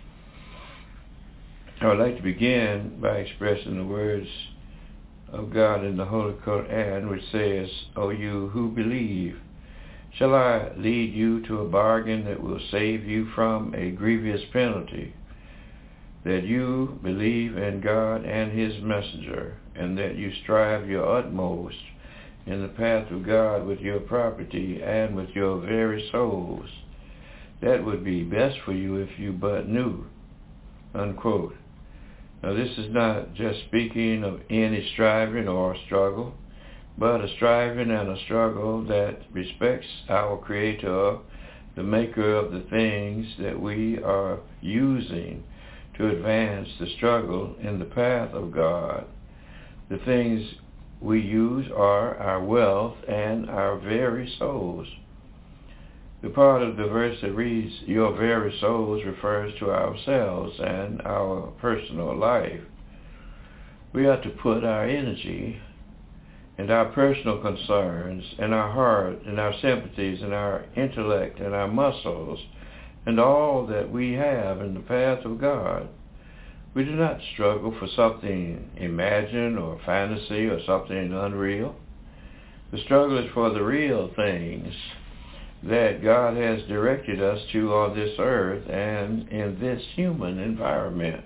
I would like to begin by expressing the words of God in the Holy Quran, which says, "O you who believe, shall I lead you to a bargain that will save you from a grievous penalty? That you believe in God and his messenger, and that you strive your utmost in the path of God with your property and with your very souls. That would be best for you if you but knew." Unquote. Now, this is not just speaking of any striving or struggle, but a striving and a struggle that respects our Creator, the maker of the things that we are using to advance the struggle in the path of God. The things we use are our wealth and our very souls. The part of the verse that reads, "your very souls," refers to ourselves and our personal life. We ought to put our energy and our personal concerns and our heart and our sympathies and our intellect and our muscles and all that we have in the path of God. We do not struggle for something imagined or fantasy or something unreal. The struggle is for the real things, that God has directed us to on this earth and in this human environment.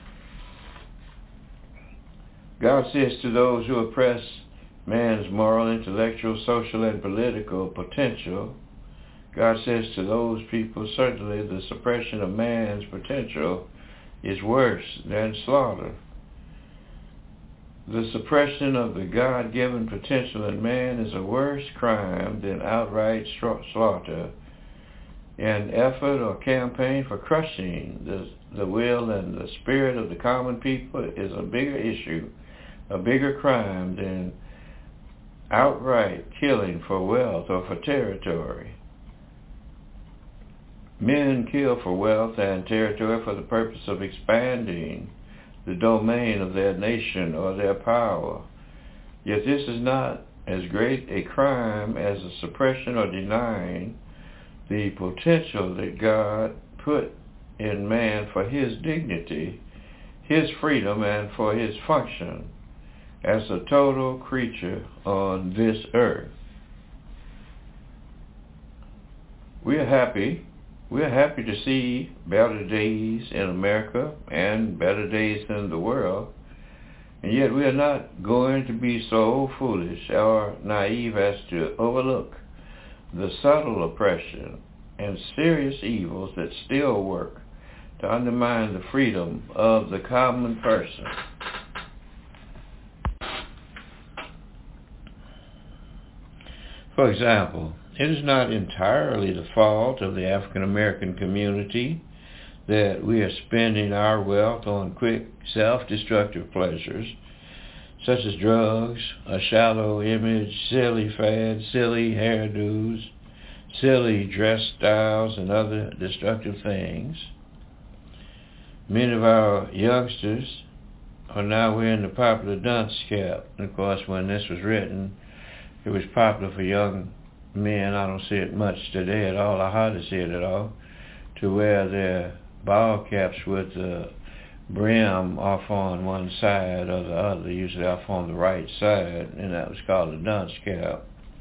God says to those who oppress man's moral, intellectual, social, and political potential, God says to those people, certainly the suppression of man's potential is worse than slaughter. The suppression of the God-given potential in man is a worse crime than outright slaughter. An effort or campaign for crushing the, the will and the spirit of the common people is a bigger issue, a bigger crime than outright killing for wealth or for territory. Men kill for wealth and territory for the purpose of expanding the domain of their nation or their power. Yet this is not as great a crime as the suppression or denying the potential that God put in man for his dignity, his freedom, and for his function as a total creature on this earth. We are happy. We are happy to see better days in America and better days in the world, and yet we are not going to be so foolish or naive as to overlook the subtle oppression and serious evils that still work to undermine the freedom of the common person. For example, it is not entirely the fault of the African American community that we are spending our wealth on quick, self-destructive pleasures, such as drugs, a shallow image, silly fads, silly hairdos, silly dress styles, and other destructive things. Many of our youngsters are now wearing the popular dunce cap. And of course, when this was written, it was popular for young men. I don't see it much today at all. I hardly see it at all, to wear their ball caps with the brim off on one side or the other, usually off on the right side, and that was called a dunce cap.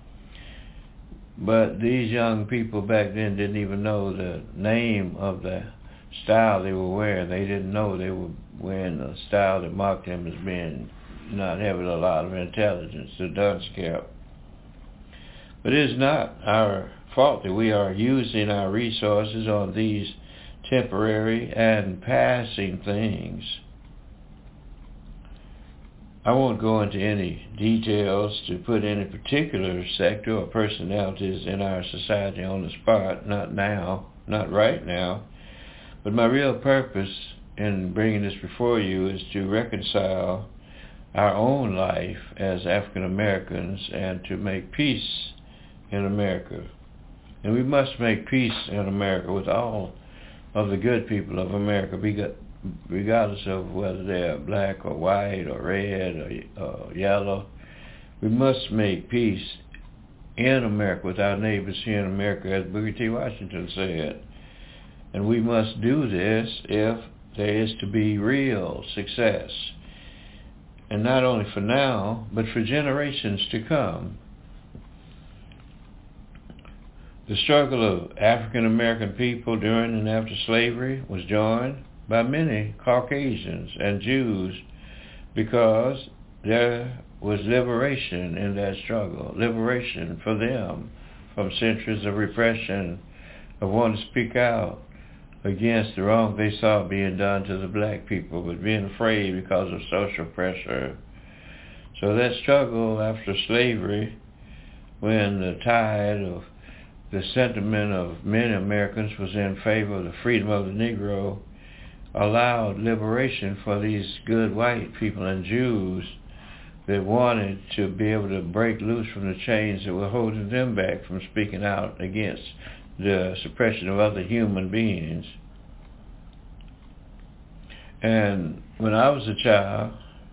But these young people back then didn't even know the name of the style they were wearing. They didn't know they were wearing the style that marked them as being not having a lot of intelligence, the dunce cap. But it is not our fault that we are using our resources on these temporary and passing things. I won't go into any details to put any particular sector or personalities in our society on the spot, not now, not right now. But my real purpose in bringing this before you is to reconcile our own life as African Americans and to make peace in America. And we must make peace in America with all of the good people of America, regardless of whether they're black or white or red or uh, yellow. We must make peace in America with our neighbors here in America, as Booker T. Washington said. And we must do this if there is to be real success. And not only for now, but for generations to come. The struggle of African American people during and after slavery was joined by many Caucasians and Jews because there was liberation in that struggle, liberation for them from centuries of repression, of wanting to speak out against the wrong they saw being done to the black people, but being afraid because of social pressure. So that struggle after slavery, when the tide of the sentiment of many Americans was in favor of the freedom of the Negro, allowed liberation for these good white people and Jews that wanted to be able to break loose from the chains that were holding them back from speaking out against the suppression of other human beings. And when I was a child,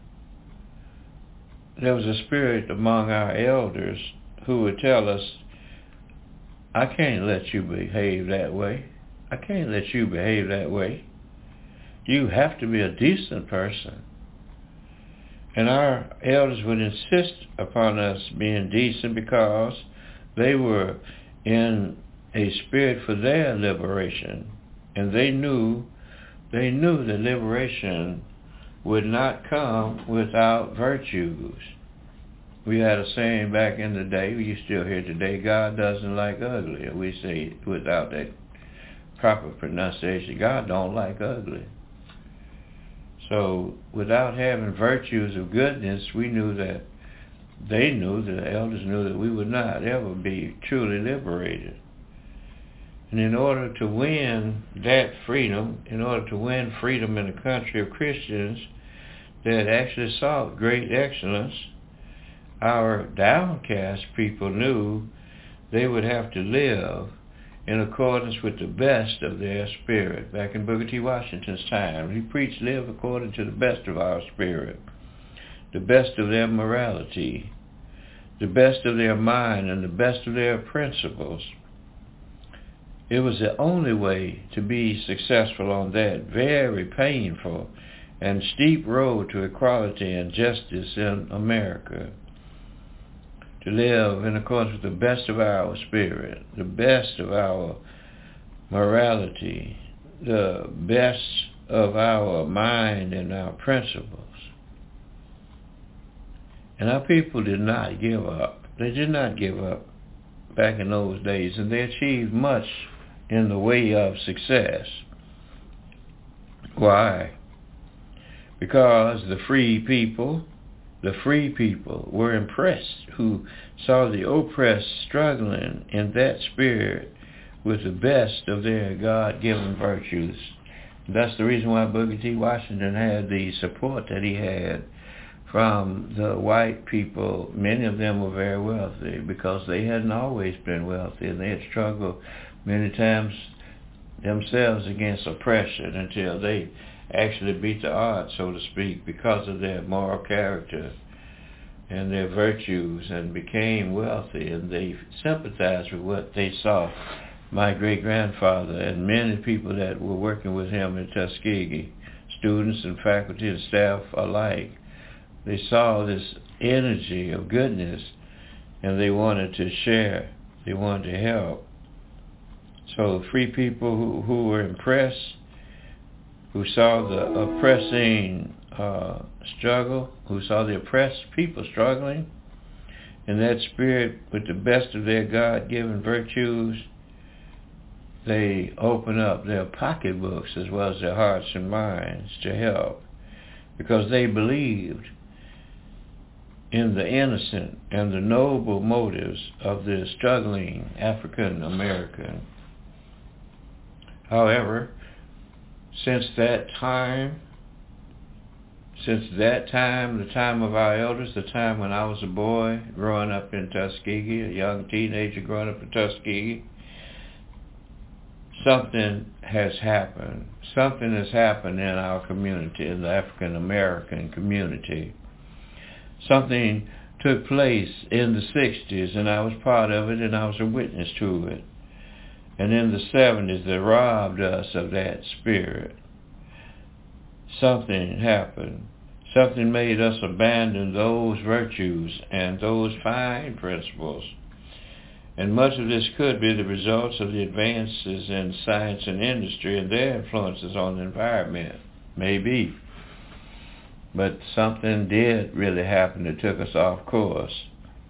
there was a spirit among our elders who would tell us, I can't let you behave that way. I can't let you behave that way. You have to be a decent person. And our elders would insist upon us being decent because they were in a spirit for their liberation. And they knew, they knew that liberation would not come without virtues. We had a saying back in the day, you still hear today, God doesn't like ugly. We say it without that proper pronunciation, God don't like ugly. So without having virtues of goodness, we knew that, they knew, the elders knew that we would not ever be truly liberated. And in order to win that freedom, in order to win freedom in a country of Christians that actually sought great excellence, our downcast people knew they would have to live in accordance with the best of their spirit. Back in Booker T. Washington's time, he preached, live according to the best of our spirit, the best of their morality, the best of their mind, and the best of their principles. It was the only way to be successful on that very painful and steep road to equality and justice in America. To live in accordance with the best of our spirit, the best of our morality, the best of our mind and our principles. And our people did not give up. They did not give up back in those days, and they achieved much in the way of success. Why? Because the free people The free people were impressed, who saw the oppressed struggling in that spirit with the best of their God-given virtues. That's the reason why Booker T. Washington had the support that he had from the white people. Many of them were very wealthy because they hadn't always been wealthy, and they had struggled many times themselves against oppression until they actually beat the odds, so to speak, because of their moral character and their virtues, and became wealthy, and they sympathized with what they saw. My great-grandfather and many people that were working with him in Tuskegee, students and faculty and staff alike, they saw this energy of goodness, and they wanted to share, they wanted to help. So free people who, who were impressed, who saw the oppressing uh, struggle, who saw the oppressed people struggling, in that spirit with the best of their God-given virtues, they open up their pocketbooks as well as their hearts and minds to help, because they believed in the innocent and the noble motives of the struggling African American. However, Since that time, since that time, the time of our elders, the time when I was a boy growing up in Tuskegee, a young teenager growing up in Tuskegee, something has happened. Something has happened in our community, in the African American community. Something took place in the sixties, and I was part of it, and I was a witness to it. And in the seventies, they robbed us of that spirit. Something happened. Something made us abandon those virtues and those fine principles. And much of this could be the results of the advances in science and industry and their influences on the environment. Maybe. But something did really happen that took us off course.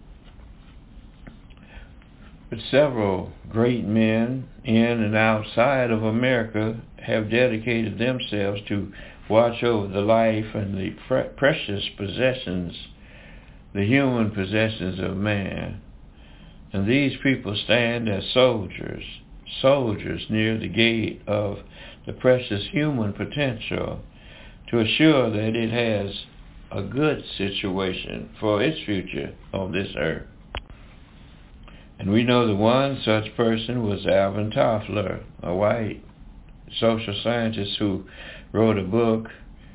But several great men in and outside of America have dedicated themselves to watch over the life and the pre- precious possessions, the human possessions of man. And these people stand as soldiers, soldiers near the gate of the precious human potential to assure that it has a good situation for its future on this earth. And we know that one such person was Alvin Toffler, a white social scientist who wrote a book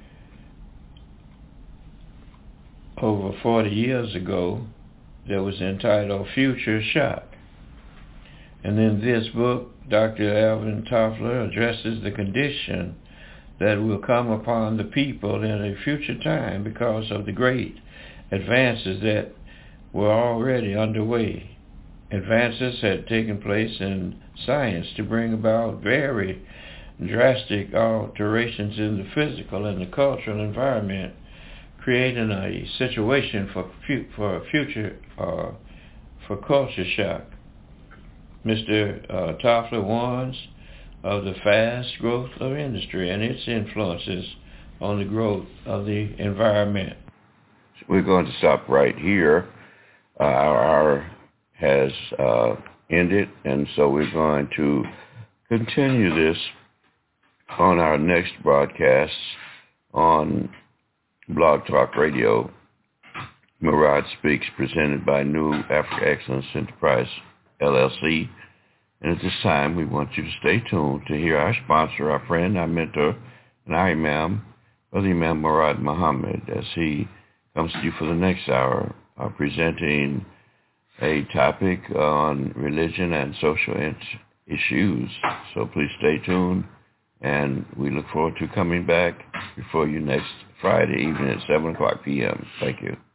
over forty years ago that was entitled Future Shock. And in this book, Doctor Alvin Toffler addresses the condition that will come upon the people in a future time because of the great advances that were already underway advances had taken place in science to bring about very drastic alterations in the physical and the cultural environment, creating a situation for fu- for a future uh, for culture shock. Mister Uh, Toffler warns of the fast growth of industry and its influences on the growth of the environment. We're going to stop right here. Uh, our hour has uh, ended, and so we're going to continue this on our next broadcast on Blog Talk Radio. Murad Speaks, presented by New Africa Excellence Enterprise, L L C. And at this time, we want you to stay tuned to hear our sponsor, our friend, our mentor, and our Imam, Brother Imam Murad Muhammad, as he comes to you for the next hour, uh, presenting a topic on religion and social int- issues. So please stay tuned, and we look forward to coming back before you next Friday evening at seven o'clock p.m. Thank you.